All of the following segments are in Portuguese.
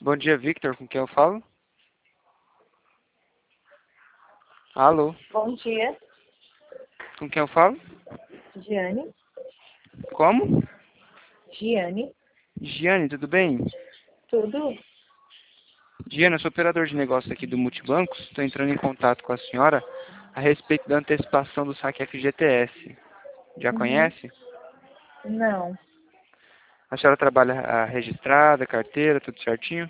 Bom dia, Victor. Com quem eu falo? Alô? Bom dia, Com quem eu falo? Giane. Como? Giane, Giane, tudo bem? tudo? Giane, eu sou operador de negócio aqui do Multibancos. Estou entrando em contato com a senhora a respeito da antecipação do saque FGTS. Já Uhum. conhece? Não, A senhora trabalha registrada, carteira, tudo certinho?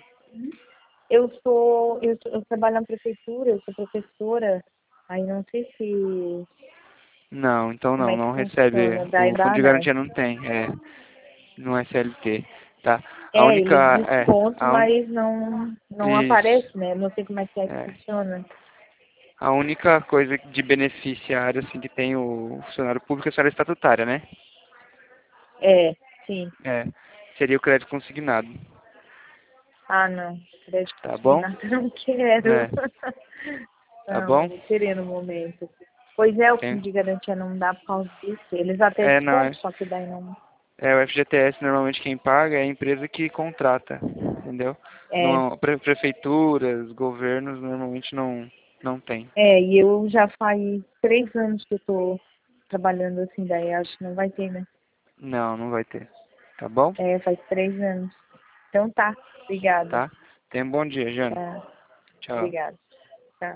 eu trabalho na prefeitura, eu sou professora, aí não sei se, Não, então como não, é que não recebe. funciona, daí O fundo dá de não. garantia não tem, não é CLT, tá? A É, única, eles descontam, a un... mas não Isso, aparece, né? Não sei como é que é. funciona. A única coisa de beneficiário, assim, que tem o funcionário público é a senhora estatutária, né? É, sim. É, seria o crédito consignado, Ah, não, crédito tá bom? consignado eu não quero. É, tá Não, não bom? vou querer no momento. Pois é, o fundo Tem, de garantia não dá por causa disso. Eles até não, descontam, só que daí não. o FGTS normalmente quem paga é a empresa que contrata, entendeu? É, Não, prefeituras, governos normalmente não tem. e eu já faz 3 anos que eu tô trabalhando assim, daí acho que não vai ter, né? Não vai ter, tá bom? É, faz 3 anos. Então tá, obrigada. Tá? Tenha um bom dia, Jana. Tá, Tchau. obrigada.